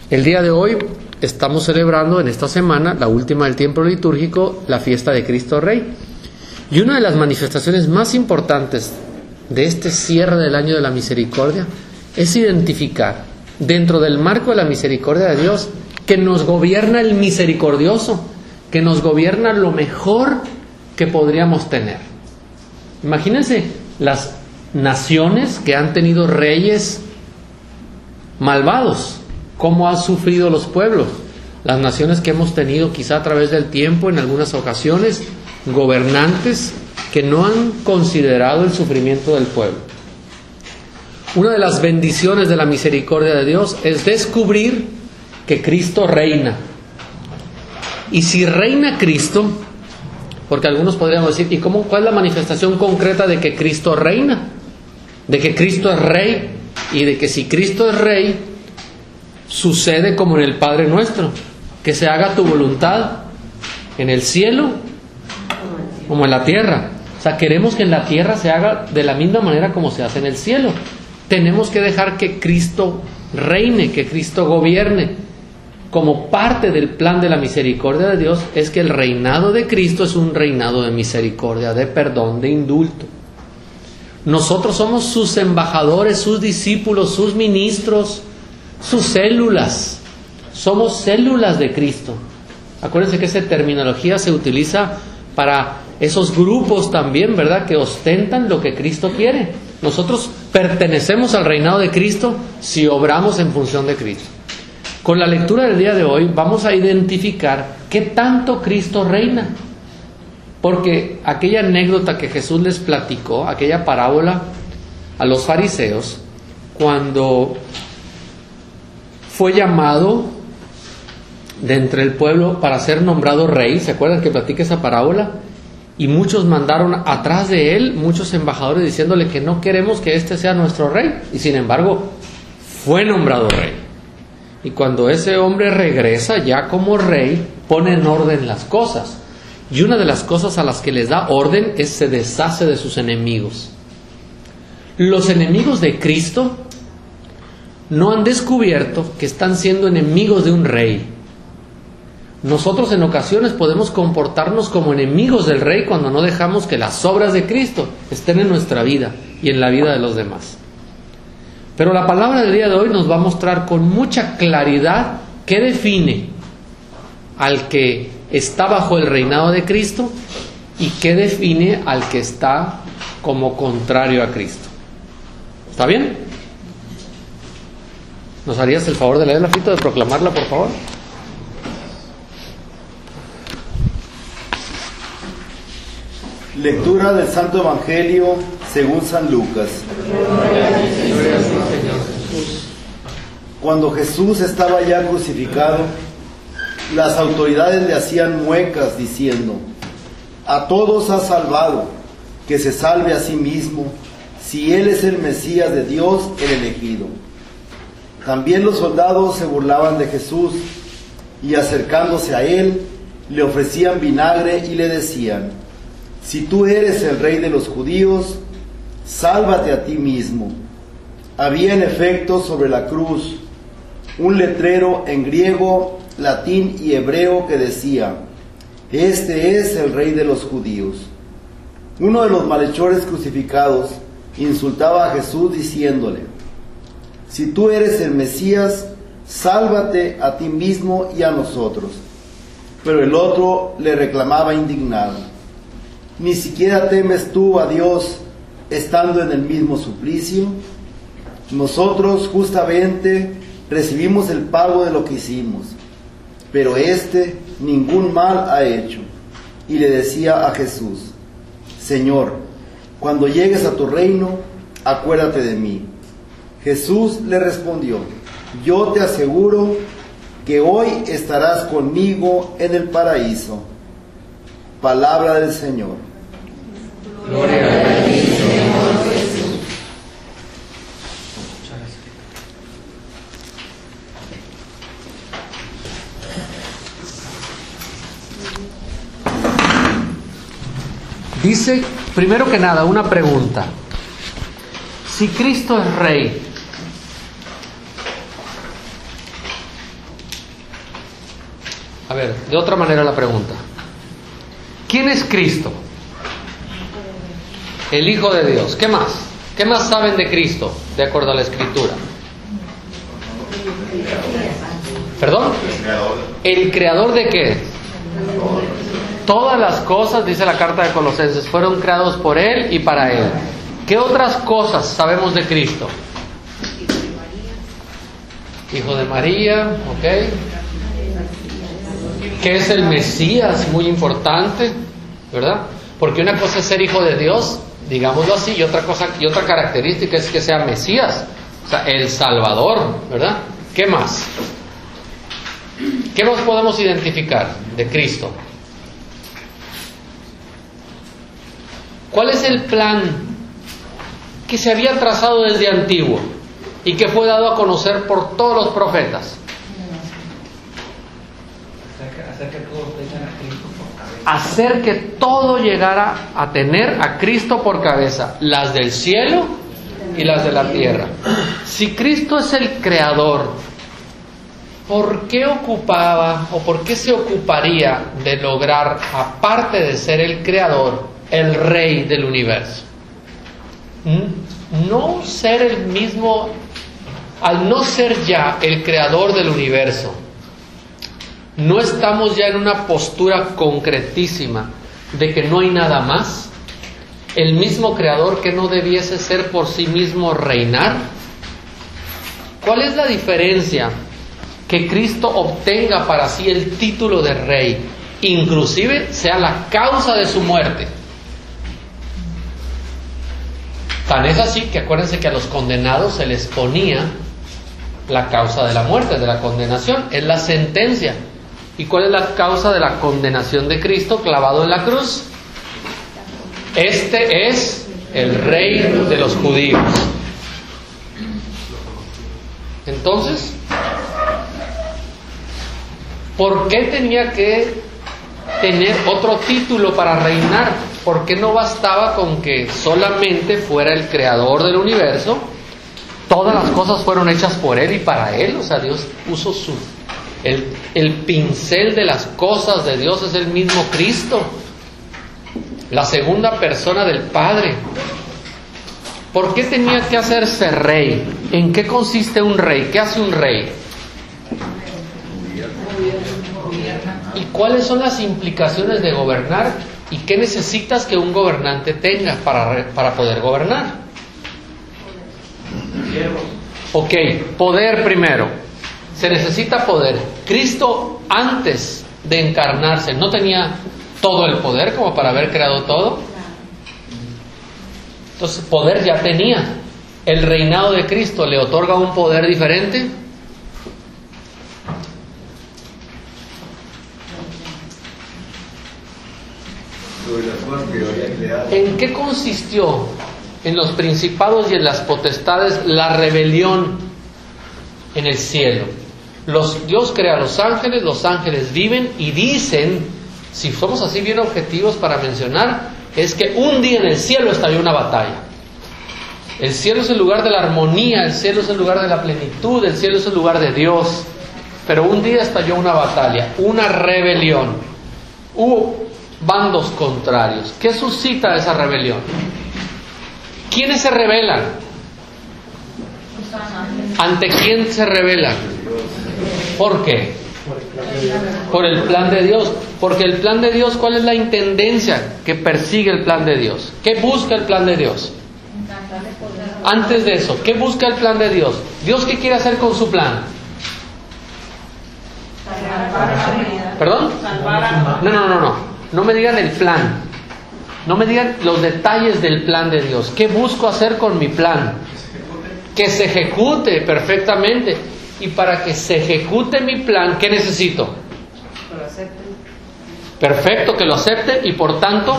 El día de hoy estamos celebrando en esta semana, la última del tiempo litúrgico, la fiesta de Cristo Rey. Y una de las manifestaciones más importantes de este cierre del año de la misericordia es identificar dentro del marco de la misericordia de Dios que nos gobierna el misericordioso, que nos gobierna lo mejor que podríamos tener. Imagínense las naciones que han tenido reyes malvados, cómo han sufrido los pueblos. Las naciones que hemos tenido quizá a través del tiempo, en algunas ocasiones, gobernantes que no han considerado el sufrimiento del pueblo. Una de las bendiciones de la misericordia de Dios es descubrir que Cristo reina. Y si reina Cristo, porque algunos podríamos decir, ¿y cuál es la manifestación concreta de que Cristo reina? De que Cristo es rey, y de que si Cristo es rey, sucede como en el Padre Nuestro, que se haga tu voluntad en el cielo como en la tierra. O sea, queremos que en la tierra se haga de la misma manera como se hace en el cielo. Tenemos que dejar que Cristo reine, que Cristo gobierne. Como parte del plan de la misericordia de Dios es que el reinado de Cristo es un reinado de misericordia, de perdón, de indulto. Nosotros somos sus embajadores, sus discípulos, sus ministros, sus células. Somos células de Cristo. Acuérdense que esa terminología se utiliza para esos grupos también, ¿verdad?, que ostentan lo que Cristo quiere. Nosotros pertenecemos al reinado de Cristo si obramos en función de Cristo. Con la lectura del día de hoy vamos a identificar qué tanto Cristo reina. Porque aquella anécdota que Jesús les platicó, aquella parábola a los fariseos, cuando fue llamado de entre el pueblo para ser nombrado rey, ¿se acuerdan que platica esa parábola? Y muchos mandaron atrás de él, muchos embajadores diciéndole que no queremos que este sea nuestro rey. Y sin embargo, fue nombrado rey. Y cuando ese hombre regresa ya como rey, pone en orden las cosas. Y una de las cosas a las que les da orden es se deshace de sus enemigos. Los enemigos de Cristo no han descubierto que están siendo enemigos de un rey. Nosotros en ocasiones podemos comportarnos como enemigos del rey cuando no dejamos que las obras de Cristo estén en nuestra vida y en la vida de los demás. Pero la palabra del día de hoy nos va a mostrar con mucha claridad qué define al que está bajo el reinado de Cristo y qué define al que está como contrario a Cristo. ¿Está bien? ¿Nos harías el favor de leerla, Fito, de proclamarla, por favor? Lectura del Santo Evangelio según San Lucas. Cuando Jesús estaba ya crucificado, las autoridades le hacían muecas diciendo: a todos ha salvado, que se salve a sí mismo, si él es el Mesías de Dios, el elegido. También los soldados se burlaban de Jesús y acercándose a él le ofrecían vinagre y le decían: si tú eres el rey de los judíos, sálvate a ti mismo. Había en efecto sobre la cruz un letrero en griego, latín y hebreo que decía: este es el rey de los judíos. Uno de los malhechores crucificados insultaba a Jesús diciéndole: si tú eres el Mesías, sálvate a ti mismo y a nosotros. Pero el otro le reclamaba indignado: ¿ni siquiera temes tú a Dios estando en el mismo suplicio? Nosotros justamente recibimos el pago de lo que hicimos, pero éste ningún mal ha hecho. Y le decía a Jesús: Señor, cuando llegues a tu reino, acuérdate de mí. Jesús le respondió: yo te aseguro que hoy estarás conmigo en el paraíso. Palabra del Señor. Gloria a ti, Señor Jesús. Dice, primero que nada, una pregunta. Si Cristo es Rey, A ver, de otra manera la pregunta. ¿Quién es Cristo? El Hijo de Dios. ¿Qué más? ¿Qué más saben de Cristo, de acuerdo a la Escritura? ¿Perdón? ¿El creador de qué? Todas las cosas, dice la carta de Colosenses, fueron creados por Él y para Él. ¿Qué otras cosas sabemos de Cristo? Hijo de María, ¿ok? Que es el Mesías, muy importante, ¿verdad? Porque una cosa es ser hijo de Dios, digámoslo así, y otra característica es que sea Mesías, o sea, el Salvador, ¿verdad? ¿Qué más? ¿Qué más podemos identificar de Cristo? ¿Cuál es el plan que se había trazado desde antiguo y que fue dado a conocer por todos los profetas? Hacer que todo llegara a tener a Cristo por cabeza, las del cielo y las de la tierra. Si Cristo es el creador, ¿por qué ocupaba o por qué se ocuparía de lograr, aparte de ser el creador, el rey del universo? No ser el mismo, al no ser ya el creador del universo, no estamos ya en una postura concretísima de que no hay nada más. El mismo creador que no debiese ser por sí mismo reinar. ¿Cuál es la diferencia? Que Cristo obtenga para sí el título de rey, inclusive sea la causa de su muerte. Tan es así que acuérdense que a los condenados se les ponía la causa de la muerte, de la condenación, es la sentencia. ¿Y cuál es la causa de la condenación de Cristo clavado en la cruz? Este es el rey de los judíos. Entonces, ¿por qué tenía que tener otro título para reinar? ¿Por qué no bastaba con que solamente fuera el creador del universo? Todas las cosas fueron hechas por Él y para Él. O sea, Dios puso el pincel de las cosas de Dios es el mismo Cristo, la segunda persona del Padre. ¿Por qué tenía que hacerse rey? ¿En qué consiste un rey? ¿Qué hace un rey? ¿Y cuáles son las implicaciones de gobernar? ¿Y qué necesitas que un gobernante tenga para poder gobernar? Ok, poder primero. Se necesita poder. Cristo, antes de encarnarse, ¿no tenía todo el poder como para haber creado todo? Entonces, poder ya tenía. ¿El reinado de Cristo le otorga un poder diferente? ¿En qué consistió en los principados y en las potestades la rebelión en el cielo? Dios crea a los ángeles viven y dicen, si somos así bien objetivos para mencionar, es que un día en el cielo estalló una batalla. El cielo es el lugar de la armonía, el cielo es el lugar de la plenitud, el cielo es el lugar de Dios. Pero un día estalló una batalla, una rebelión. Hubo bandos contrarios. ¿Qué suscita esa rebelión? ¿Quiénes se rebelan? ¿Ante quién se rebelan? ¿Por qué? Por el plan de Dios. Porque el plan de Dios, ¿cuál es la intendencia que persigue el plan de Dios? ¿Qué busca el plan de Dios? Antes de eso, ¿qué busca el plan de Dios? ¿Dios qué quiere hacer con su plan? ¿Perdón? No. No me digan el plan. No me digan los detalles del plan de Dios. ¿Qué busco hacer con mi plan? Que se ejecute perfectamente. Y para que se ejecute mi plan, ¿qué necesito? Perfecto, que lo acepten y por tanto,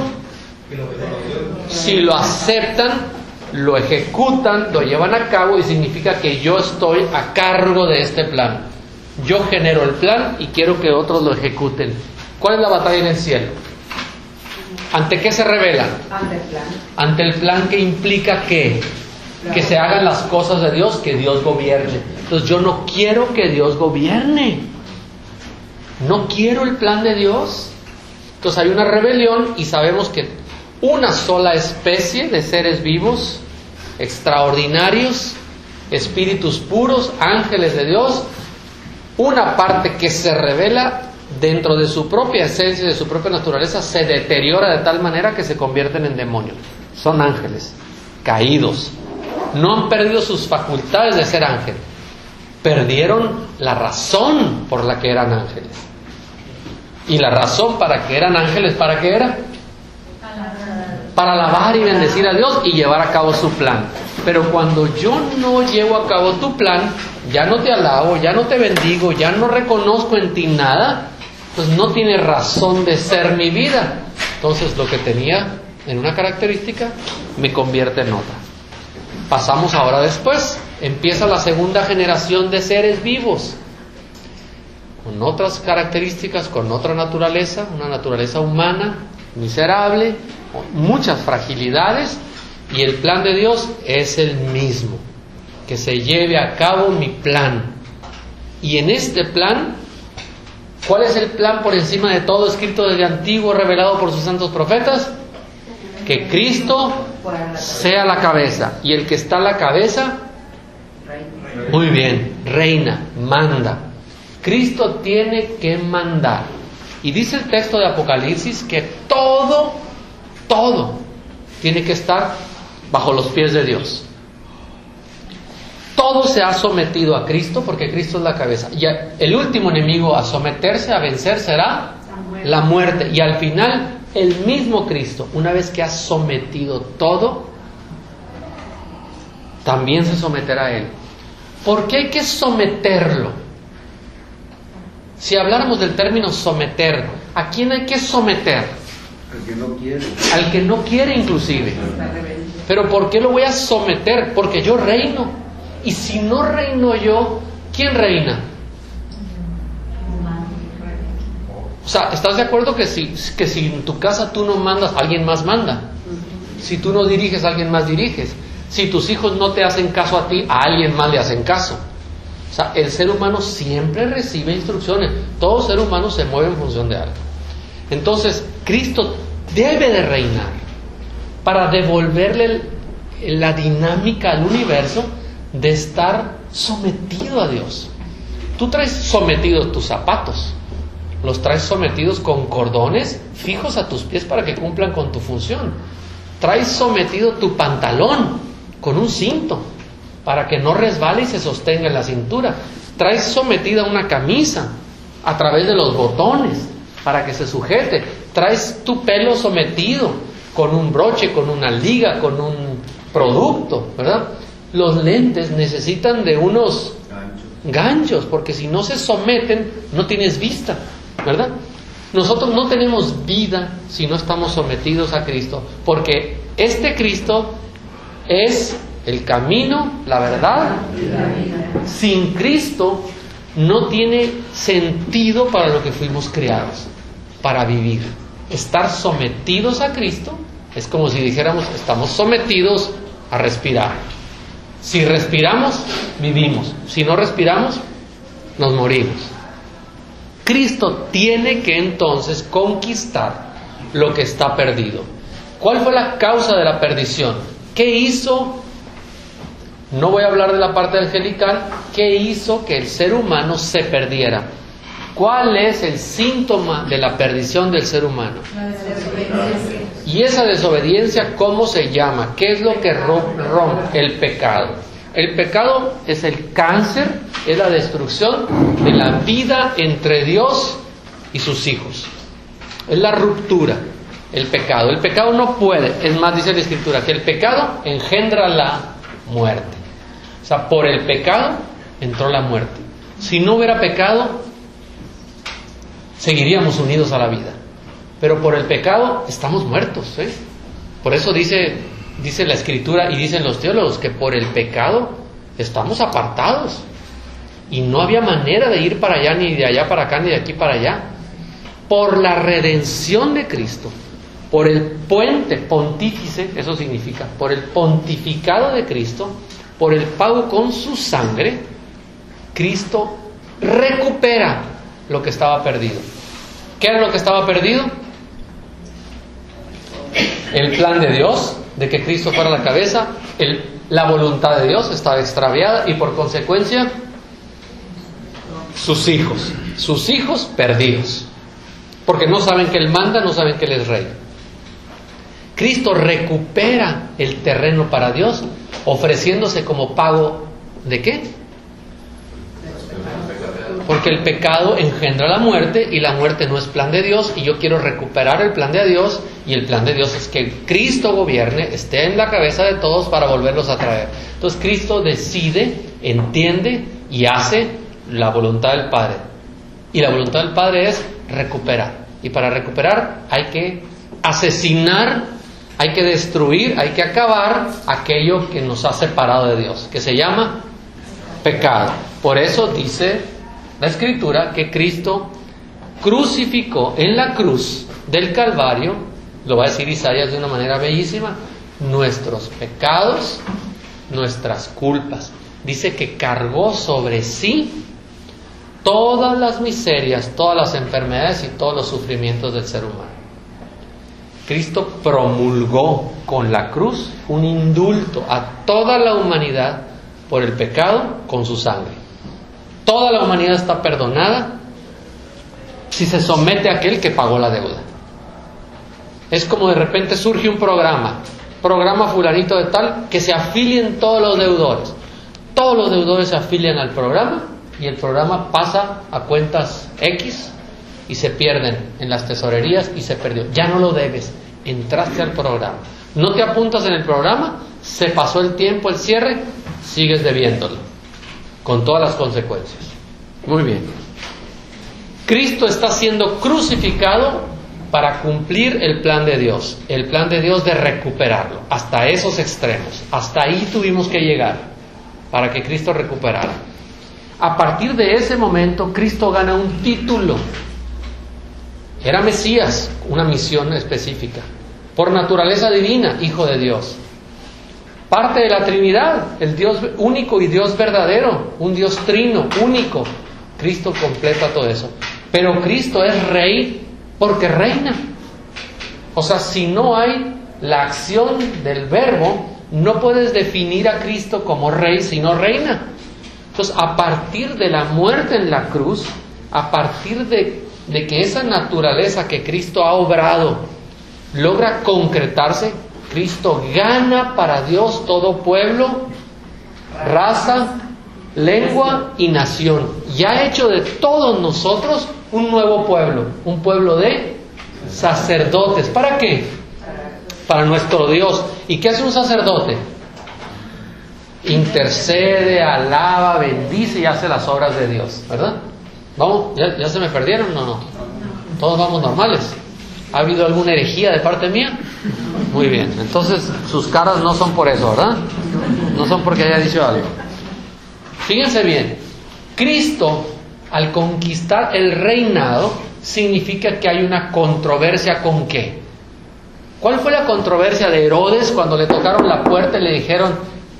si lo aceptan, lo ejecutan, lo llevan a cabo y significa que yo estoy a cargo de este plan. Yo genero el plan y quiero que otros lo ejecuten. ¿Cuál es la batalla en el cielo? ¿Ante qué se rebelan? Ante el plan. Ante el plan que implica que se hagan las cosas de Dios, que Dios gobierne. Entonces yo no quiero que Dios gobierne. no quiero el plan de Dios. Entonces hay una rebelión y sabemos que una sola especie de seres vivos, extraordinarios, espíritus puros, ángeles de Dios, una parte que se revela dentro de su propia esencia, de su propia naturaleza, se deteriora de tal manera que se convierten en demonios. Son ángeles caídos. No han perdido sus facultades de ser ángeles. Perdieron la razón por la que eran ángeles. Y la razón para que eran ángeles, ¿para qué era? Para alabar y bendecir a Dios y llevar a cabo su plan. Pero cuando yo no llevo a cabo tu plan, ya no te alabo, ya no te bendigo, ya no reconozco en ti nada, pues no tiene razón de ser mi vida. Entonces lo que tenía en una característica me convierte en otra. Pasamos ahora después, empieza la segunda generación de seres vivos, con otras características, con otra naturaleza, una naturaleza humana, miserable, con muchas fragilidades, y el plan de Dios es el mismo, que se lleve a cabo mi plan. Y en este plan, ¿cuál es el plan por encima de todo escrito desde antiguo, revelado por sus santos profetas? Que Cristo sea la cabeza, y el que está a la cabeza, muy bien, reina, manda. Cristo tiene que mandar. Y dice el texto de Apocalipsis que todo tiene que estar bajo los pies de Dios. Todo se ha sometido a Cristo porque Cristo es la cabeza. Y el último enemigo a someterse, a vencer, será la muerte. Y al final, el mismo Cristo, una vez que ha sometido todo, también se someterá a Él. ¿Por qué hay que someterlo? Si habláramos del término someter, ¿a quién hay que someter? Al que no quiere. Al que no quiere, inclusive. ¿Pero por qué lo voy a someter? Porque yo reino. Y si no reino yo, ¿quién reina? O sea, ¿estás de acuerdo que si en tu casa tú no mandas, alguien más manda? Si tú no diriges, alguien más diriges. Si tus hijos no te hacen caso a ti, a alguien más le hacen caso. O sea, el ser humano siempre recibe instrucciones. Todo ser humano se mueve en función de algo. Entonces, Cristo debe de reinar para devolverle la dinámica al universo de estar sometido a Dios. Tú traes sometidos tus zapatos, los traes sometidos con cordones fijos a tus pies para que cumplan con tu función. Traes sometido tu pantalón con un cinto para que no resbale y se sostenga en la cintura. Traes sometida una camisa a través de los botones para que se sujete. Traes tu pelo sometido con un broche, con una liga, con un producto, ¿verdad? Los lentes necesitan de unos ganchos, porque si no se someten, no tienes vista, ¿verdad? Nosotros no tenemos vida si no estamos sometidos a Cristo, porque este Cristo es el camino, la verdad. Sin Cristo no tiene sentido para lo que fuimos creados, para vivir. Estar sometidos a Cristo es como si dijéramos, estamos sometidos a respirar. Si respiramos, vivimos. Si no respiramos, nos morimos. Cristo tiene que entonces conquistar lo que está perdido. ¿Cuál fue la causa de la perdición? ¿Qué hizo? No voy a hablar de la parte angelical. ¿Qué hizo que el ser humano se perdiera? ¿Cuál es el síntoma de la perdición del ser humano? La desobediencia. Y esa desobediencia, ¿cómo se llama? ¿Qué es lo que rompe? El pecado. El pecado es el cáncer, es la destrucción de la vida entre Dios y sus hijos. Es la ruptura, el pecado. El pecado no puede, es más, dice la Escritura, que el pecado engendra la muerte. O sea, por el pecado entró la muerte. Si no hubiera pecado, seguiríamos unidos a la vida. Pero por el pecado estamos muertos, ¿eh? Por eso dice la Escritura y dicen los teólogos que por el pecado estamos apartados. Y no había manera de ir para allá, ni de allá para acá, ni de aquí para allá. Por la redención de Cristo, por el puente pontífice, eso significa, por el pontificado de Cristo, por el pago con su sangre, Cristo recupera lo que estaba perdido. ¿Qué era lo que estaba perdido? El plan de Dios, de que Cristo fuera la cabeza, la voluntad de Dios estaba extraviada y por consecuencia sus hijos perdidos, porque no saben que Él manda, no saben que Él es rey. Cristo recupera el terreno para Dios, ofreciéndose como pago ¿de qué? Porque el pecado engendra la muerte y la muerte no es plan de Dios, y yo quiero recuperar el plan de Dios, y el plan de Dios es que Cristo gobierne, esté en la cabeza de todos para volverlos a traer. Entonces Cristo decide, entiende y hace la voluntad del Padre, y la voluntad del Padre es recuperar, y para recuperar hay que asesinar, hay que destruir, hay que acabar aquello que nos ha separado de Dios, que se llama pecado. Por eso dice la Escritura que Cristo crucificó en la cruz del Calvario, lo va a decir Isaías de una manera bellísima, nuestros pecados, nuestras culpas. Dice que cargó sobre sí todas las miserias, todas las enfermedades y todos los sufrimientos del ser humano. Cristo promulgó con la cruz un indulto a toda la humanidad por el pecado con su sangre. Toda la humanidad está perdonada si se somete a aquel que pagó la deuda. Es como de repente surge un programa fulanito de tal, que se afilien todos los deudores. Todos los deudores se afilian al programa y el programa pasa a cuentas X y se pierden en las tesorerías y se perdió. Ya no lo debes, entraste al programa. No te apuntas en el programa, se pasó el tiempo, el cierre, sigues debiéndolo, con todas las consecuencias. Muy bien. Cristo está siendo crucificado para cumplir el plan de Dios de recuperarlo, hasta esos extremos. Hasta ahí tuvimos que llegar para que Cristo recuperara. A partir de ese momento, Cristo gana un título. Era Mesías, una misión específica. Por naturaleza divina, Hijo de Dios. Parte de la Trinidad, el Dios único y Dios verdadero, un Dios trino, único. Cristo completa todo eso. Pero Cristo es Rey porque reina. O sea, si no hay la acción del Verbo, no puedes definir a Cristo como Rey si no reina. Entonces, a partir de la muerte en la cruz, a partir de que esa naturaleza que Cristo ha obrado logra concretarse, Cristo gana para Dios todo pueblo, raza, lengua y nación. Y ha hecho de todos nosotros un nuevo pueblo, un pueblo de sacerdotes. ¿Para qué? Para nuestro Dios. ¿Y qué hace un sacerdote? Intercede, alaba, bendice y hace las obras de Dios, ¿verdad? ¿Vamos? ¿Ya se me perdieron? No. Todos vamos normales. ¿Ha habido alguna herejía de parte mía? Muy bien. Entonces sus caras no son por eso, ¿verdad? No son porque haya dicho algo. Fíjense bien. Cristo, al conquistar el reinado, significa que hay una controversia ¿con qué? ¿Cuál fue la controversia de Herodes cuando le tocaron la puerta y le dijeron: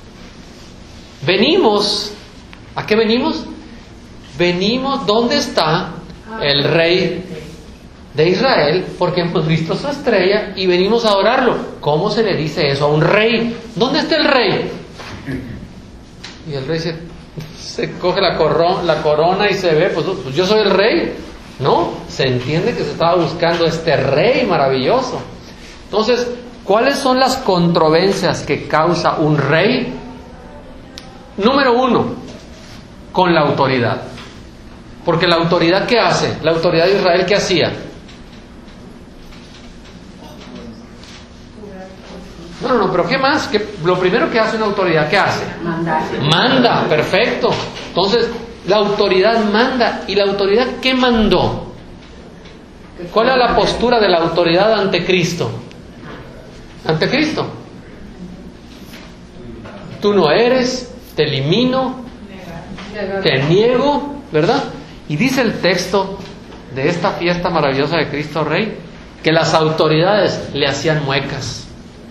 venimos? ¿A qué venimos? Venimos, ¿dónde está el rey de Israel? Porque hemos visto su estrella y venimos a adorarlo. ¿Cómo se le dice eso a un rey? ¿Dónde está el rey? Y el rey se coge la corona y se ve, pues yo soy el rey. No, se entiende que se estaba buscando este rey maravilloso. Entonces, ¿cuáles son las controversias que causa un rey? Número 1, con la autoridad. Porque la autoridad, ¿qué hace? La autoridad de Israel, ¿qué hacía? No, pero ¿qué más? Lo primero que hace una autoridad, ¿qué hace? Manda, perfecto. Entonces, la autoridad manda. ¿Y la autoridad qué mandó? ¿Cuál era la postura de la autoridad ante Cristo? Ante Cristo. Tú no eres, te elimino, te niego, ¿verdad? Y dice el texto de esta fiesta maravillosa de Cristo Rey que las autoridades le hacían muecas.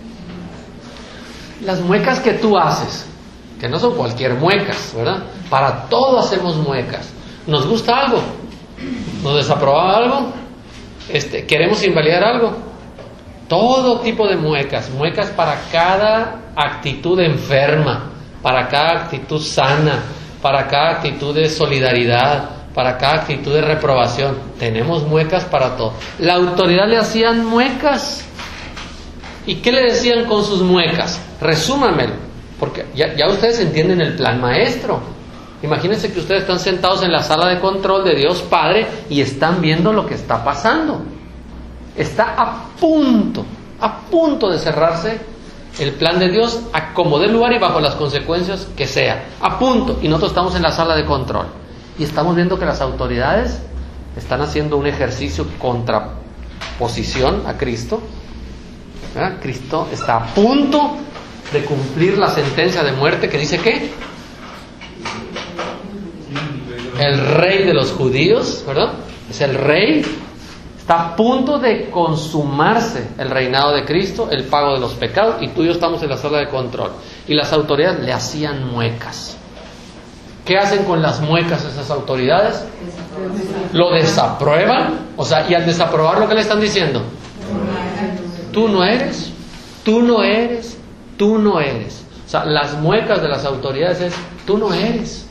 Las muecas que tú haces, que no son cualquier muecas, ¿verdad? Para todo hacemos muecas. ¿Nos gusta algo? nos desaprobaba algo, queremos invalidar algo. Todo tipo de muecas para cada actitud enferma, para cada actitud sana, para cada actitud de solidaridad, para cada actitud de reprobación. Tenemos muecas para todo. La autoridad le hacían muecas. ¿Y qué le decían con sus muecas? Resúmamelo, porque ya ustedes entienden el plan maestro. Imagínense que ustedes están sentados en la sala de control de Dios Padre y están viendo lo que está pasando. Está a punto de cerrarse el plan de Dios a como dé lugar y bajo las consecuencias que sea. A punto. Y nosotros estamos en la sala de control. Y estamos viendo que las autoridades están haciendo un ejercicio contraposición a Cristo. ¿Verdad? Cristo está a punto de cumplir la sentencia de muerte que dice que el rey de los judíos, ¿verdad? Es el rey. Está a punto de consumarse el reinado de Cristo, el pago de los pecados, y tú y yo estamos en la sala de control. Y las autoridades le hacían muecas. ¿Qué hacen con las muecas esas autoridades? Lo desaprueban. O sea, y al desaprobarlo, ¿qué le están diciendo? Tú no eres, tú no eres, tú no eres. O sea, las muecas de las autoridades es, tú no eres.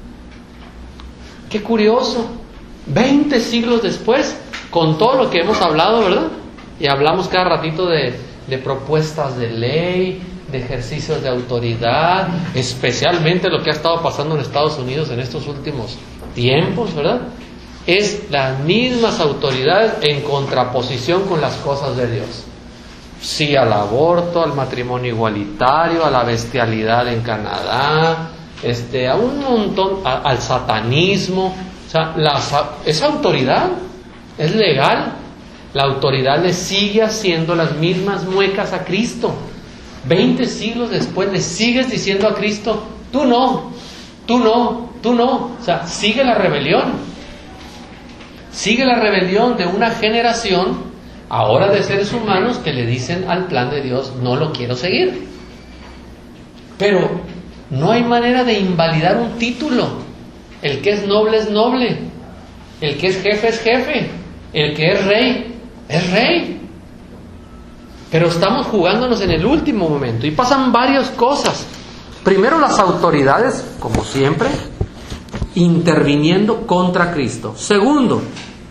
Qué curioso. 20 siglos después, con todo lo que hemos hablado, ¿verdad? Y hablamos cada ratito de propuestas de ley, de ejercicios de autoridad, especialmente lo que ha estado pasando en Estados Unidos en estos últimos tiempos, ¿verdad? Es las mismas autoridades en contraposición con las cosas de Dios. Sí al aborto, al matrimonio igualitario, a la bestialidad en Canadá, a un montón, al satanismo. O sea, esa autoridad es legal. La autoridad le sigue haciendo las mismas muecas a Cristo. 20 siglos después le sigues diciendo a Cristo, tú no, tú no, tú no. O sea, sigue la rebelión. Sigue la rebelión de una generación ahora de seres humanos que le dicen al plan de Dios, no lo quiero seguir. Pero no hay manera de invalidar un título. El que es noble, el que es jefe, el que es rey. Pero estamos jugándonos en el último momento y pasan varias cosas. Primero, las autoridades, como siempre, interviniendo contra Cristo. Segundo,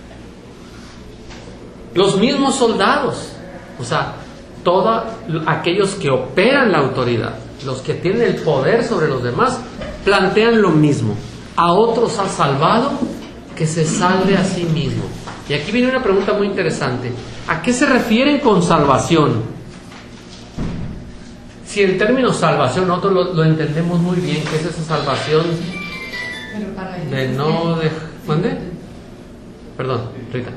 los mismos soldados, o sea, todos aquellos que operan la autoridad, los que tienen el poder sobre los demás, plantean lo mismo. A otros ha salvado, que se salve a sí mismo. Y aquí viene una pregunta muy interesante. ¿A qué se refieren con salvación? Si el término salvación nosotros lo entendemos muy bien, ¿qué es esa salvación? De no de... ¿Mande? Perdón, Rita.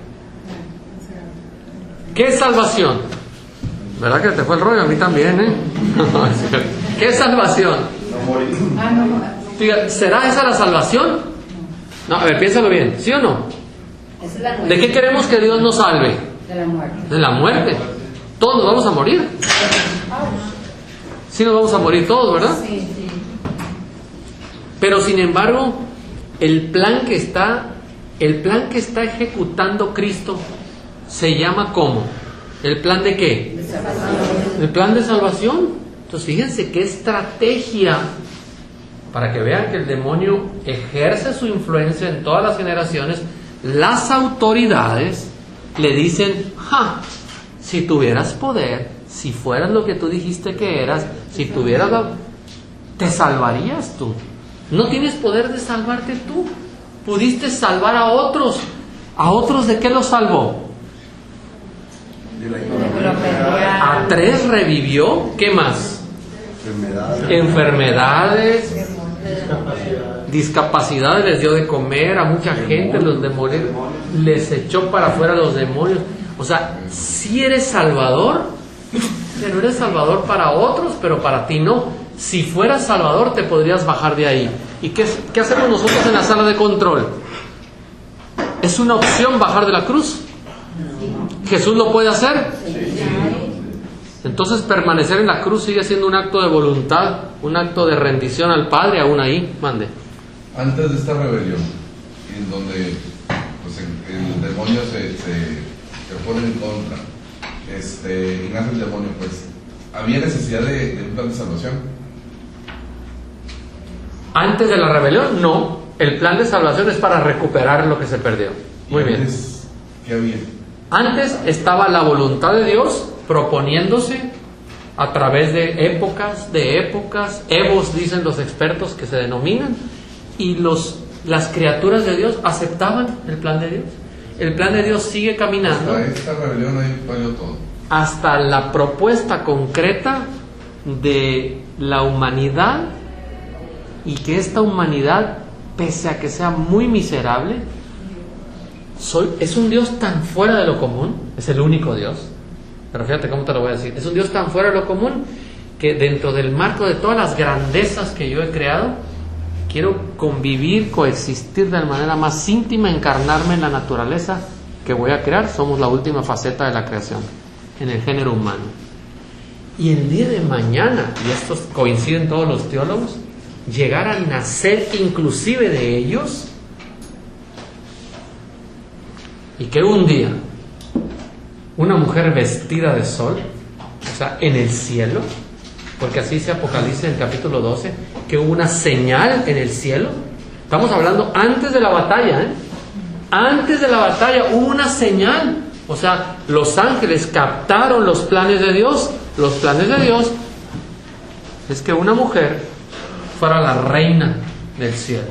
¿Qué es salvación? ¿Verdad que te fue el rollo? A mí también, ¿eh? ¿Qué es salvación? Fíjate, ¿será esa la salvación? No, a ver, piénsalo bien, ¿sí o no? ¿De qué queremos que Dios nos salve? De la muerte. De la muerte. Todos nos vamos a morir. Sí nos vamos a morir todos, ¿verdad? Sí. Pero sin embargo, el plan que está ejecutando Cristo se llama ¿cómo? ¿El plan de qué? El plan de salvación. Entonces fíjense qué estrategia, para que vean que el demonio ejerce su influencia en todas las generaciones. Las autoridades le dicen, si tuvieras poder, si fueras lo que tú dijiste que eras, si tuvieras te salvarías tú. No tienes poder de salvarte tú. Pudiste salvar a otros. ¿A otros de qué los salvó? A 3 revivió. ¿Qué más? Enfermedades, discapacidades, les dio de comer a mucha gente, los demonios, les echó para afuera los demonios. O sea, si eres salvador, pero eres salvador para otros, pero para ti no. Si fueras salvador, te podrías bajar de ahí. ¿Y qué hacemos nosotros en la sala de control? ¿Es una opción bajar de la cruz? ¿Jesús lo puede hacer? Entonces permanecer en la cruz sigue siendo un acto de voluntad, un acto de rendición al Padre, aún ahí. Mande. Antes de esta rebelión, en donde pues el demonio se pone en contra, y nace el demonio, pues, ¿había necesidad de un plan de salvación? Antes de la rebelión, no. El plan de salvación es para recuperar lo que se perdió. Muy bien. ¿Qué había? Antes estaba la voluntad de Dios proponiéndose a través de épocas, evos, dicen los expertos que se denominan, y las criaturas de Dios aceptaban el plan de Dios. El plan de Dios sigue caminando. Hasta esta rebelión ahí falló todo. Hasta la propuesta concreta de la humanidad, y que esta humanidad, pese a que sea muy miserable, es un Dios tan fuera de lo común, es el único Dios, pero fíjate cómo te lo voy a decir, es un Dios tan fuera de lo común que dentro del marco de todas las grandezas que yo he creado, quiero convivir, coexistir de la manera más íntima, encarnarme en la naturaleza que voy a crear. Somos la última faceta de la creación en el género humano. Y el día de mañana, y esto coinciden todos los teólogos, llegar a nacer inclusive de ellos, y que un día una mujer vestida de sol, o sea, en el cielo, porque así se Apocalipsis en el capítulo 12, que hubo una señal en el cielo. Estamos hablando antes de la batalla, Antes de la batalla hubo una señal. O sea, los ángeles captaron los planes de Dios. Los planes de Dios es que una mujer fuera la reina del cielo.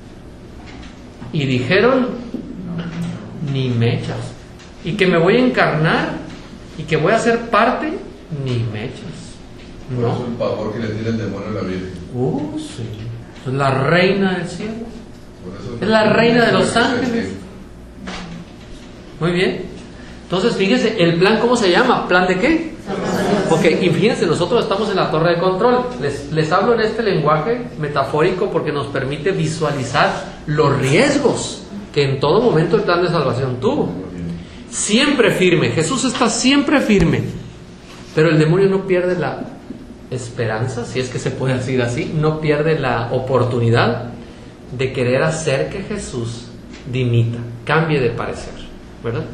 Y dijeron, ni mechas. Y que me voy a encarnar y que voy a ser parte, ni mechas. Por eso el pavor que le tiene el demonio a la Virgen. Sí. Es la reina del cielo. Es la reina de los ángeles. Muy bien. Entonces, fíjense, el plan, ¿cómo se llama? ¿Plan de qué? Porque, fíjense, nosotros estamos en la torre de control. Les hablo en este lenguaje metafórico porque nos permite visualizar los riesgos que en todo momento el plan de salvación tuvo. Siempre firme. Jesús está siempre firme. Pero el demonio no pierde la esperanza, si es que se puede decir así, no pierde la oportunidad de querer hacer que Jesús dimita, cambie de parecer, ¿verdad?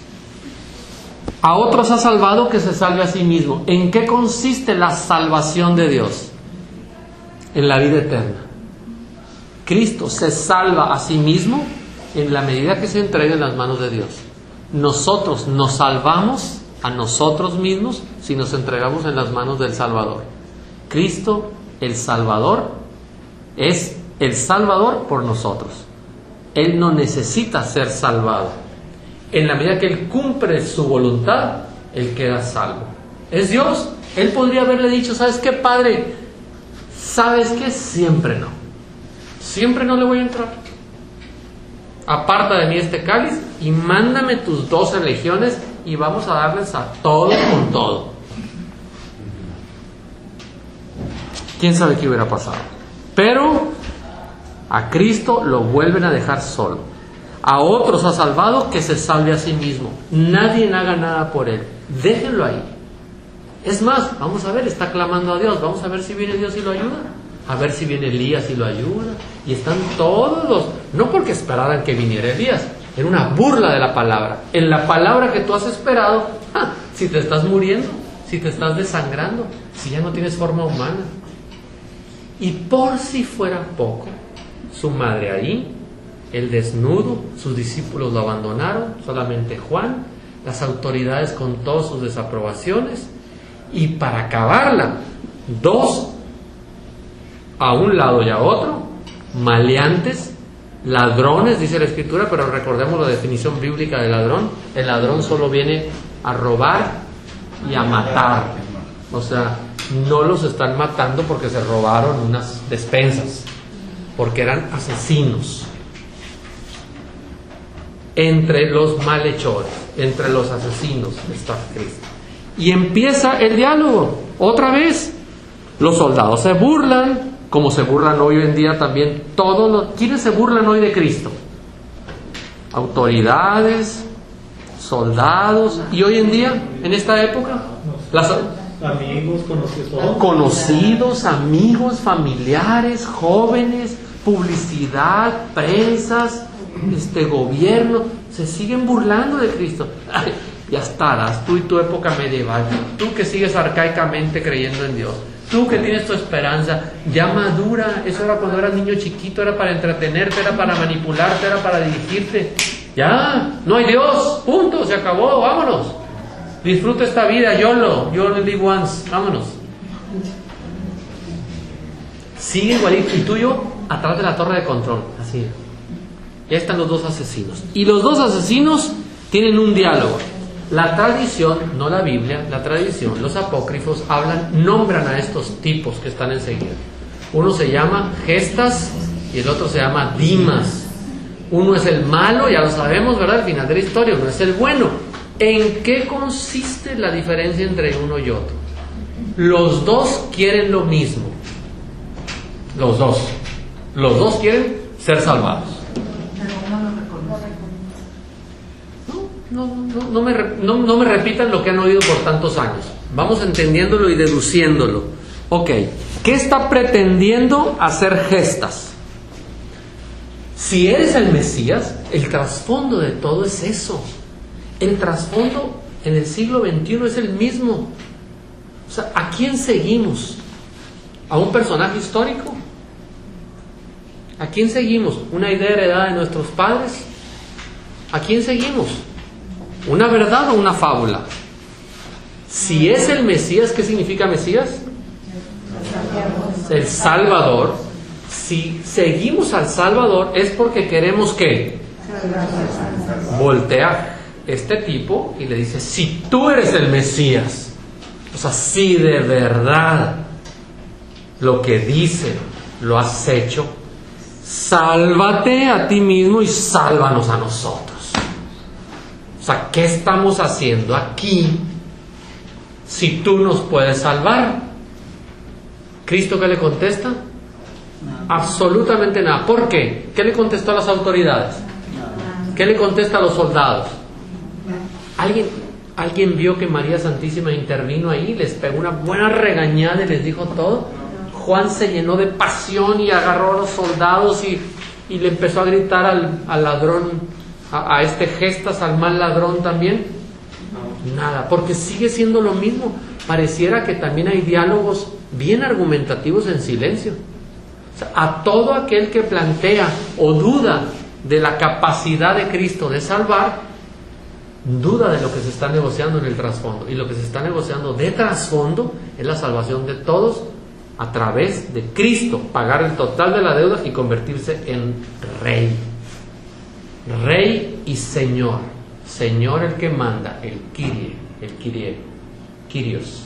A otros ha salvado que se salve a sí mismo. ¿En qué consiste la salvación de Dios? En la vida eterna. Cristo se salva a sí mismo en la medida que se entrega en las manos de Dios. Nosotros nos salvamos a nosotros mismos si nos entregamos en las manos del Salvador. Cristo, el Salvador, es el Salvador por nosotros. Él no necesita ser salvado. En la medida que Él cumple su voluntad, Él queda salvo. Es Dios. Él podría haberle dicho, ¿sabes qué, Padre? ¿Sabes qué? Siempre no. Siempre no le voy a entrar. Aparta de mí este cáliz y mándame tus 12 legiones y vamos a darles a todo con todo. ¿Quién sabe qué hubiera pasado? Pero a Cristo lo vuelven a dejar solo. A otros ha salvado que se salve a sí mismo. Nadie haga nada por él. Déjenlo ahí. Es más, vamos a ver, está clamando a Dios. Vamos a ver si viene Dios y lo ayuda. A ver si viene Elías y lo ayuda. Y están todos los... No porque esperaran que viniera Elías. Era una burla de la palabra. En la palabra que tú has esperado, si te estás muriendo, si te estás desangrando, si ya no tienes forma humana. Y por si fuera poco, su madre ahí, el desnudo, sus discípulos lo abandonaron, solamente Juan, las autoridades con todas sus desaprobaciones, y para acabarla, 2 a un lado y a otro, maleantes, ladrones, dice la Escritura, pero recordemos la definición bíblica de ladrón. El ladrón solo viene a robar y a matar. O sea, no los están matando porque se robaron unas despensas, porque eran asesinos. Entre los malhechores, entre los asesinos está Cristo. Y empieza el diálogo, otra vez. Los soldados se burlan, como se burlan hoy en día también todos los... ¿Quiénes se burlan hoy de Cristo? Autoridades, soldados, y hoy en día, en esta época, amigos, conocidos, amigos, familiares, jóvenes, publicidad, prensas, este gobierno, se siguen burlando de Cristo. Ay, ya estarás, tú y tu época medieval, tú que sigues arcaicamente creyendo en Dios, tú que tienes tu esperanza, ya madura. Eso era cuando eras niño chiquito, era para entretenerte, era para manipularte, era para dirigirte. Ya, no hay Dios, punto, se acabó, vámonos. Disfruta esta vida, you only live once, vámonos. Sigue igualito, y tú y yo atrás de la torre de control, así. Ya están los dos asesinos. Y los dos asesinos tienen un diálogo. La tradición, no la Biblia, la tradición, los apócrifos nombran a estos tipos que están enseguida. Uno se llama Gestas y el otro se llama Dimas. Uno es el malo, ya lo sabemos, ¿verdad? Al final de la historia, uno es el bueno. ¿En qué consiste la diferencia entre uno y otro? Los dos quieren lo mismo. Los dos quieren ser salvados. No me repitan lo que han oído por tantos años. Vamos entendiéndolo y deduciéndolo. Ok, ¿qué está pretendiendo hacer Gestas? Si eres el Mesías, el trasfondo de todo es eso. El trasfondo en el siglo XXI es el mismo. O sea, ¿a quién seguimos? ¿A un personaje histórico? ¿A quién seguimos? ¿Una idea heredada de nuestros padres? ¿A quién seguimos? ¿Una verdad o una fábula? Si es el Mesías, ¿qué significa Mesías? El Salvador. Si seguimos al Salvador es porque queremos que voltea este tipo y le dice: si tú eres el Mesías, o sea, si de verdad lo que dice lo has hecho, sálvate a ti mismo y sálvanos a nosotros. O sea, ¿qué estamos haciendo aquí si tú nos puedes salvar? ¿Cristo qué le contesta? Absolutamente nada. ¿Por qué? ¿Qué le contestó a las autoridades? ¿Qué le contesta a los soldados? ¿Alguien vio que María Santísima intervino ahí? Les pegó una buena regañada y les dijo todo. Juan se llenó de pasión y agarró a los soldados y le empezó a gritar al ladrón, a este Gestas, al mal ladrón también. Nada, porque sigue siendo lo mismo. Pareciera que también hay diálogos bien argumentativos en silencio. O sea, a todo aquel que plantea o duda de la capacidad de Cristo de salvar, duda de lo que se está negociando en el trasfondo. Y lo que se está negociando de trasfondo es la salvación de todos a través de Cristo, pagar el total de la deuda y convertirse en Rey. Rey y Señor. Señor el que manda, el Kyrie, Kyrios.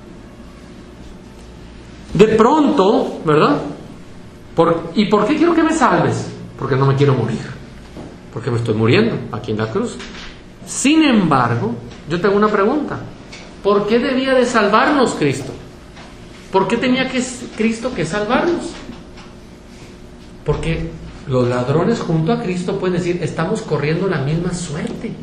De pronto, ¿verdad? ¿Y por qué quiero que me salves? Porque no me quiero morir. Porque me estoy muriendo aquí en la cruz. Sin embargo, yo tengo una pregunta. ¿Por qué debía de salvarnos Cristo? ¿Por qué tenía Cristo que salvarnos? Porque los ladrones junto a Cristo pueden decir: estamos corriendo la misma suerte.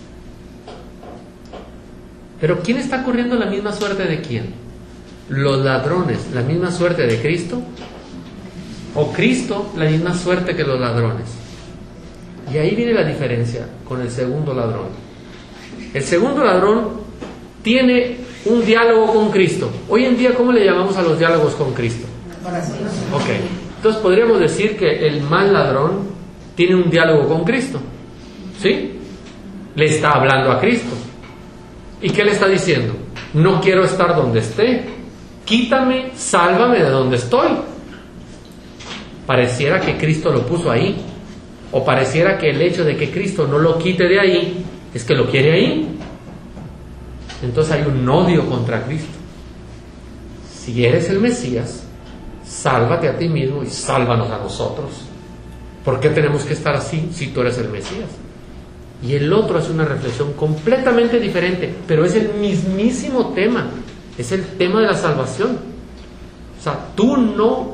Pero ¿quién está corriendo la misma suerte de quién? ¿Los ladrones la misma suerte de Cristo? ¿O Cristo la misma suerte que los ladrones? Y ahí viene la diferencia con el segundo ladrón. El segundo ladrón tiene un diálogo con Cristo. Hoy en día, ¿cómo le llamamos a los diálogos con Cristo? Ok. Entonces podríamos decir que el mal ladrón tiene un diálogo con Cristo. ¿Sí? Le está hablando a Cristo. ¿Y qué le está diciendo? No quiero estar donde esté. Quítame, sálvame de donde estoy. Pareciera que Cristo lo puso ahí. O pareciera que el hecho de que Cristo no lo quite de ahí es que lo quiere ahí. Entonces hay un odio contra Cristo. Si eres el Mesías, sálvate a ti mismo y sálvanos a nosotros. ¿Por qué tenemos que estar así si tú eres el Mesías? Y el otro hace una reflexión completamente diferente, pero es el mismísimo tema. Es el tema de la salvación. O sea, tú no,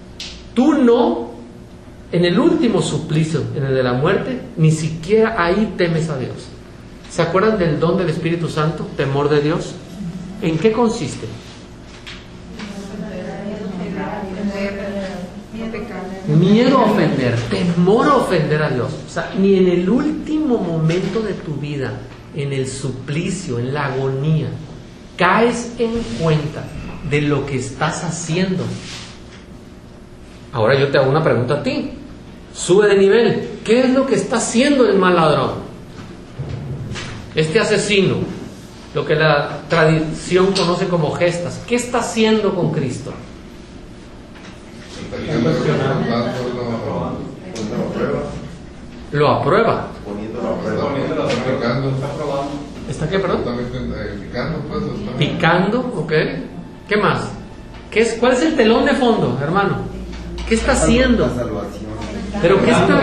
en el último suplicio, en el de la muerte, ni siquiera ahí temes a Dios. ¿Se acuerdan del don del Espíritu Santo? Temor de Dios. ¿En qué consiste? miedo a ofender, temor a ofender a Dios. O sea, ni en el último momento de tu vida, en el suplicio, en la agonía, caes en cuenta de lo que estás haciendo. Ahora yo te hago una pregunta a ti. Sube de nivel. ¿Qué es lo que está haciendo el mal ladrón? Este asesino, lo que la tradición conoce como gestas. ¿Qué está haciendo con Cristo? Lo aprueba. ¿Está qué, perdón? Picando, ok. ¿Qué más? ¿Cuál es el telón de fondo, hermano? ¿Qué está haciendo? ¿Pero qué está?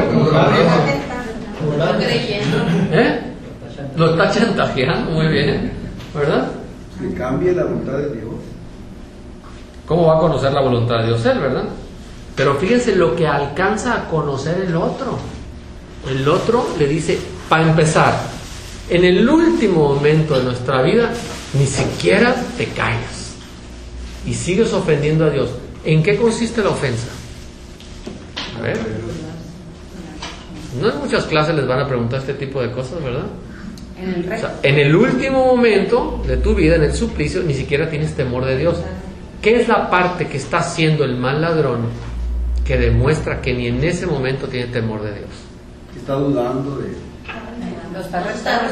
Lo está chantajeando, muy bien, ¿verdad? Que cambie la voluntad de Dios. ¿Cómo va a conocer la voluntad de Dios él, verdad? Pero fíjense lo que alcanza a conocer el otro. El otro le dice, para empezar, en el último momento de nuestra vida, ni siquiera te callas y sigues ofendiendo a Dios. ¿En qué consiste la ofensa? A ver. No en muchas clases les van a preguntar este tipo de cosas, ¿verdad? O sea, en el último momento de tu vida, en el suplicio, ni siquiera tienes temor de Dios. ¿Qué es la parte que está haciendo el mal ladrón que demuestra que ni en ese momento tiene temor de Dios? Está dudando de... Está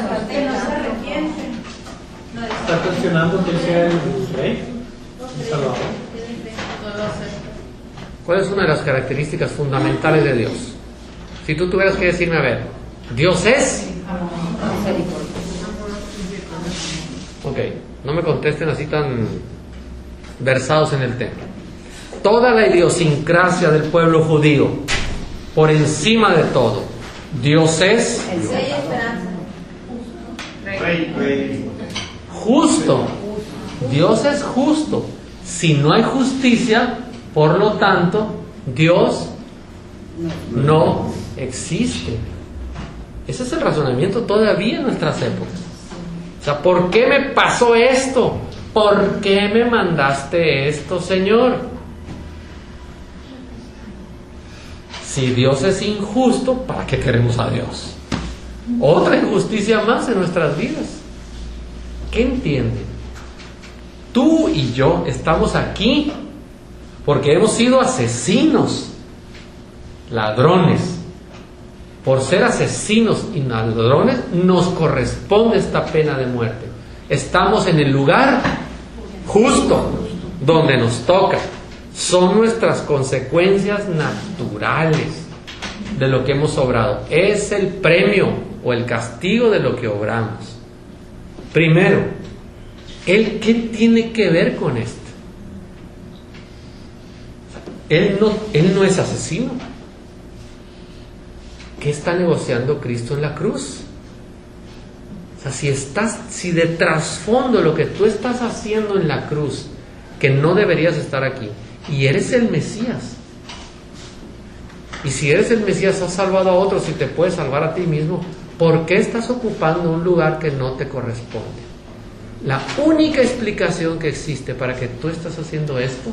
cuestionando que sea el rey, el Salvador. ¿Cuál es una de las características fundamentales de Dios? Si tú tuvieras que decirme, a ver, Dios es... Ok, no me contesten así tan versados en el tema. Toda la idiosincrasia del pueblo judío, por encima de todo, Dios es justo. Dios es justo. Si no hay justicia, por lo tanto, Dios no existe. Ese es el razonamiento todavía en nuestras épocas. O sea, ¿por qué me pasó esto? ¿Por qué me mandaste esto, Señor? Si Dios es injusto, ¿para qué queremos a Dios? Otra injusticia más en nuestras vidas. ¿Qué entienden? Tú y yo estamos aquí porque hemos sido asesinos, ladrones. Por ser asesinos y ladrones nos corresponde esta pena de muerte. Estamos en el lugar justo, donde nos toca. Son nuestras consecuencias naturales de lo que hemos obrado. Es el premio o el castigo de lo que obramos. Primero, ¿él qué tiene que ver con esto? Él no es asesino. ¿Qué está negociando Cristo en la cruz? O sea, si de trasfondo lo que tú estás haciendo en la cruz, que no deberías estar aquí, y eres el Mesías, y si eres el Mesías has salvado a otros y te puedes salvar a ti mismo, ¿por qué estás ocupando un lugar que no te corresponde? La única explicación que existe para que tú estás haciendo esto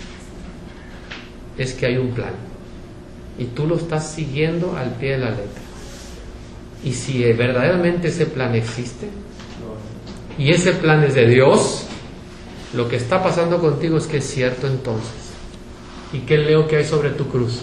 es que hay un plan y tú lo estás siguiendo al pie de la letra. Y si verdaderamente ese plan existe y ese plan es de Dios, lo que está pasando contigo es que es cierto entonces. ¿Y qué leo que hay sobre tu cruz?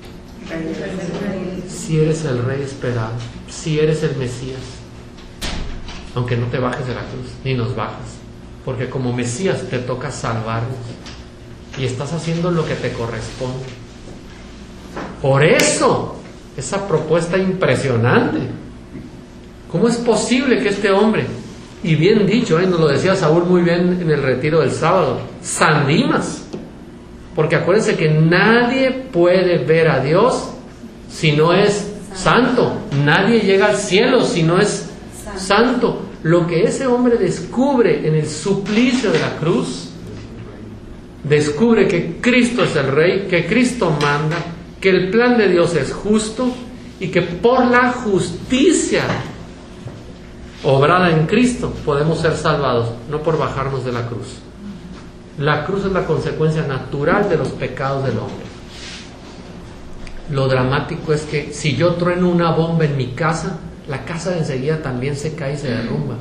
Si eres el Rey esperado, si eres el Mesías, aunque no te bajes de la cruz, ni nos bajas, porque como Mesías te toca salvarnos y estás haciendo lo que te corresponde. Por eso, esa propuesta impresionante. ¿Cómo es posible que este hombre, y bien dicho, nos lo decía Saúl muy bien en el retiro del sábado, San Dimas, porque acuérdense que nadie puede ver a Dios si no es santo, nadie llega al cielo si no es santo. Lo que ese hombre descubre en el suplicio de la cruz, descubre que Cristo es el Rey, que Cristo manda, que el plan de Dios es justo y que por la justicia obrada en Cristo podemos ser salvados, no por bajarnos de la cruz. La cruz es la consecuencia natural de los pecados del hombre. Lo dramático es que si yo trueno una bomba en mi casa, la casa de enseguida también se cae y se derrumba.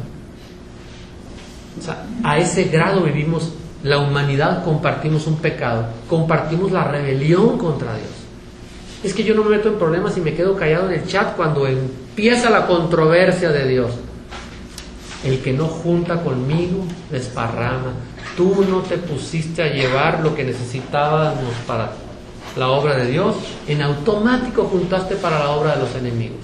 O sea, a ese grado vivimos la humanidad, compartimos un pecado, compartimos la rebelión contra Dios. Es que yo no me meto en problemas y me quedo callado en el chat cuando empieza la controversia de Dios. El que no junta conmigo desparrama. Tú no te pusiste a llevar lo que necesitábamos para la obra de Dios, en automático juntaste para la obra de los enemigos.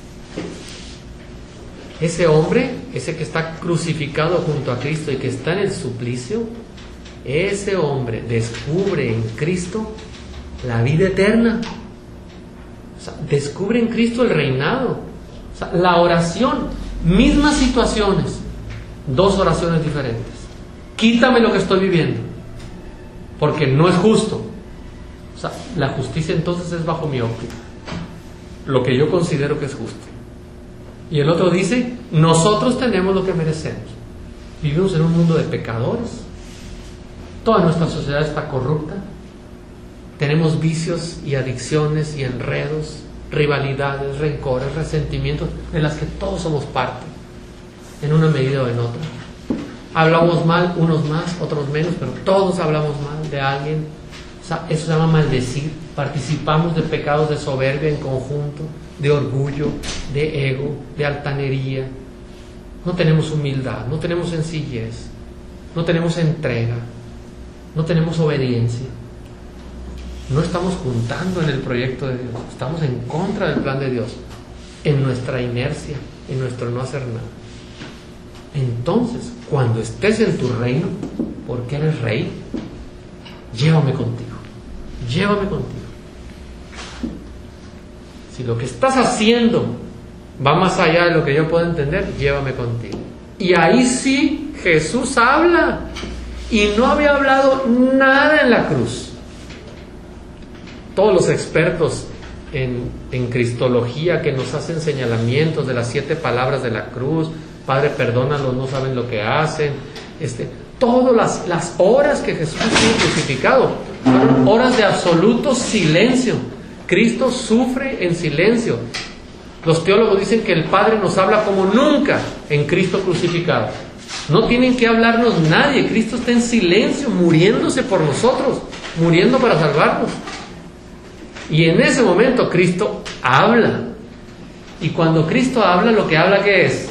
Ese hombre, ese que está crucificado junto a Cristo y que está en el suplicio, ese hombre descubre en Cristo la vida eterna. O sea, descubre en Cristo el reinado. O sea, la oración, mismas situaciones, dos oraciones diferentes. Quítame lo que estoy viviendo, porque no es justo. O sea, la justicia entonces es bajo mi óptica, lo que yo considero que es justo. Y el otro dice, nosotros tenemos lo que merecemos. Vivimos en un mundo de pecadores. Toda nuestra sociedad está corrupta. Tenemos vicios y adicciones y enredos, rivalidades, rencores, resentimientos, de las que todos somos parte, en una medida o en otra. Hablamos mal, unos más, otros menos, pero todos hablamos mal de alguien. O sea, eso se llama maldecir. Participamos de pecados de soberbia en conjunto, de orgullo, de ego, de altanería. No tenemos humildad, no tenemos sencillez, no tenemos entrega, no tenemos obediencia. No estamos juntando en el proyecto de Dios, estamos en contra del plan de Dios, en nuestra inercia, en nuestro no hacer nada. Entonces, cuando estés en tu reino, porque eres rey, llévame contigo, llévame contigo. Si lo que estás haciendo va más allá de lo que yo puedo entender, llévame contigo. Y ahí sí Jesús habla, y no había hablado nada en la cruz. Todos los expertos en cristología que nos hacen señalamientos de las 7 palabras de la cruz, Padre, perdónalos, no saben lo que hacen, todas las horas que Jesús estuvo crucificado fueron horas de absoluto silencio. Cristo sufre en silencio. Los teólogos dicen que el Padre nos habla como nunca en Cristo crucificado. No tienen que hablarnos nadie. Cristo está en silencio, muriéndose por nosotros, muriendo para salvarnos. Y en ese momento Cristo habla. Y cuando Cristo habla, lo que habla, ¿qué es?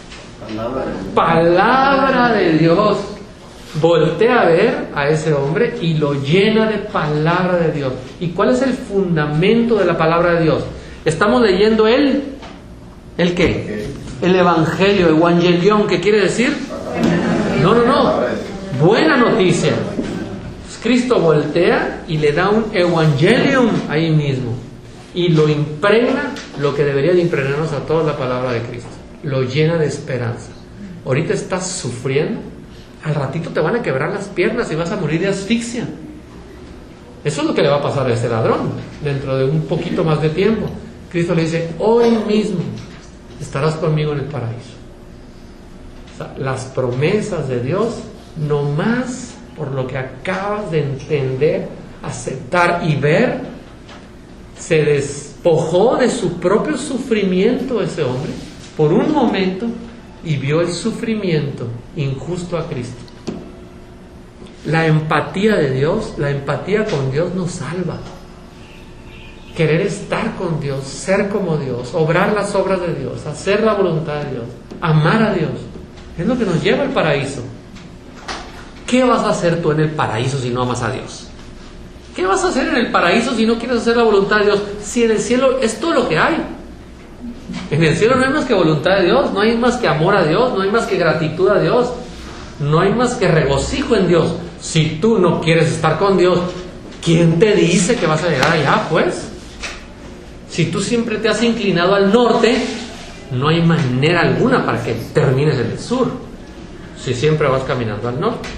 Palabra de Dios. Voltea a ver a ese hombre y lo llena de palabra de Dios. ¿Y cuál es el fundamento de la palabra de Dios? Estamos leyendo ¿el qué? El Evangelio, Evangelión, ¿qué quiere decir? No. Buena noticia. Cristo voltea y le da un Evangelium ahí mismo. Y lo impregna, lo que debería de impregnarnos a toda la palabra de Cristo. Lo llena de esperanza. Ahorita estás sufriendo. Al ratito te van a quebrar las piernas y vas a morir de asfixia. Eso es lo que le va a pasar a ese ladrón dentro de un poquito más de tiempo. Cristo le dice, hoy mismo estarás conmigo en el paraíso. O sea, las promesas de Dios, no más por lo que acabas de entender, aceptar y ver, se despojó de su propio sufrimiento ese hombre por un momento y vio el sufrimiento injusto a Cristo. La empatía de Dios, la empatía con Dios nos salva. Querer estar con Dios, ser como Dios, obrar las obras de Dios, hacer la voluntad de Dios, amar a Dios, es lo que nos lleva al paraíso. ¿Qué vas a hacer tú en el paraíso si no amas a Dios? ¿Qué vas a hacer en el paraíso si no quieres hacer la voluntad de Dios? Si en el cielo es todo lo que hay. En el cielo no hay más que voluntad de Dios, no hay más que amor a Dios, no hay más que gratitud a Dios, no hay más que regocijo en Dios. Si tú no quieres estar con Dios, ¿quién te dice que vas a llegar allá, pues? Si tú siempre te has inclinado al norte, no hay manera alguna para que termines en el sur, si siempre vas caminando al norte.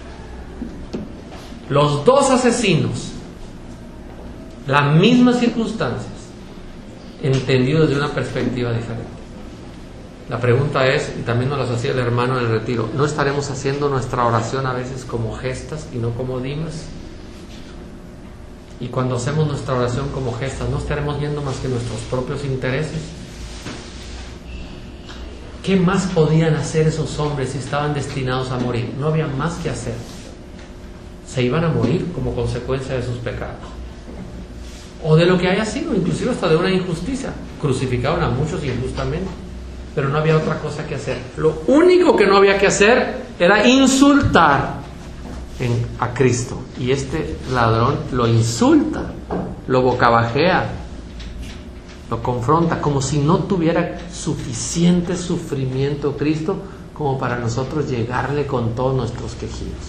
Los dos asesinos, las mismas circunstancias, entendidos desde una perspectiva diferente. La pregunta es, y también nos las hacía el hermano en el retiro, ¿no estaremos haciendo nuestra oración a veces como gestas y no como dimas? Y cuando hacemos nuestra oración como gestas, ¿no estaremos viendo más que nuestros propios intereses? ¿Qué más podían hacer esos hombres si estaban destinados a morir? No había más que hacer. Se iban a morir como consecuencia de sus pecados. O de lo que haya sido, inclusive hasta de una injusticia. Crucificaron a muchos injustamente, pero no había otra cosa que hacer. Lo único que no había que hacer era insultar a Cristo. Y este ladrón lo insulta, lo bocabajea, lo confronta, como si no tuviera suficiente sufrimiento Cristo como para nosotros llegarle con todos nuestros quejidos.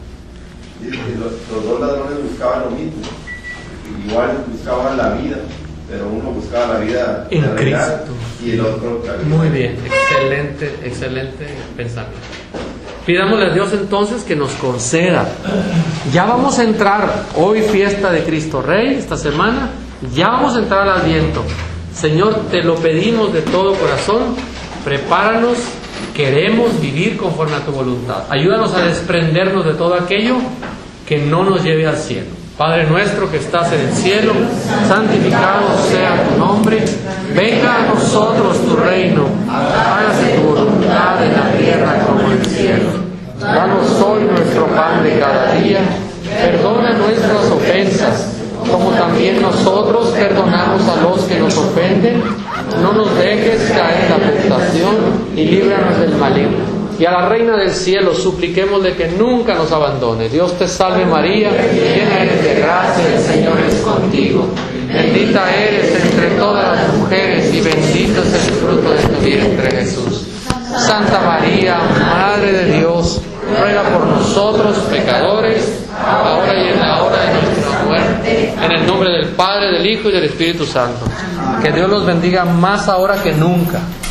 Los dos ladrones buscaban lo mismo, igual buscaban la vida, pero uno buscaba la vida en terrenal Cristo y el otro la vida. Muy bien, excelente pensamiento. Pidámosle a Dios entonces que nos conceda. Ya vamos a entrar, hoy fiesta de Cristo Rey, esta semana, ya vamos a entrar al Adviento. Señor, te lo pedimos de todo corazón, prepáranos, queremos vivir conforme a tu voluntad. Ayúdanos a desprendernos de todo aquello que no nos lleve al cielo. Padre nuestro que estás en el cielo, santificado sea tu nombre, venga a nosotros tu reino, hágase tu voluntad en la tierra como en el cielo. Danos hoy nuestro pan de cada día, perdona nuestras ofensas, como también nosotros perdonamos a los que nos ofenden, no nos dejes caer en la tentación y líbranos del maligno. Y a la Reina del Cielo supliquémosle que nunca nos abandone. Dios te salve María, llena eres de gracia, el Señor es contigo. Bendita eres entre todas las mujeres y bendito es el fruto de tu vientre Jesús. Santa María, Madre de Dios, ruega por nosotros pecadores, ahora y en la hora de nuestra muerte. En el nombre del Padre, del Hijo y del Espíritu Santo. Que Dios los bendiga más ahora que nunca.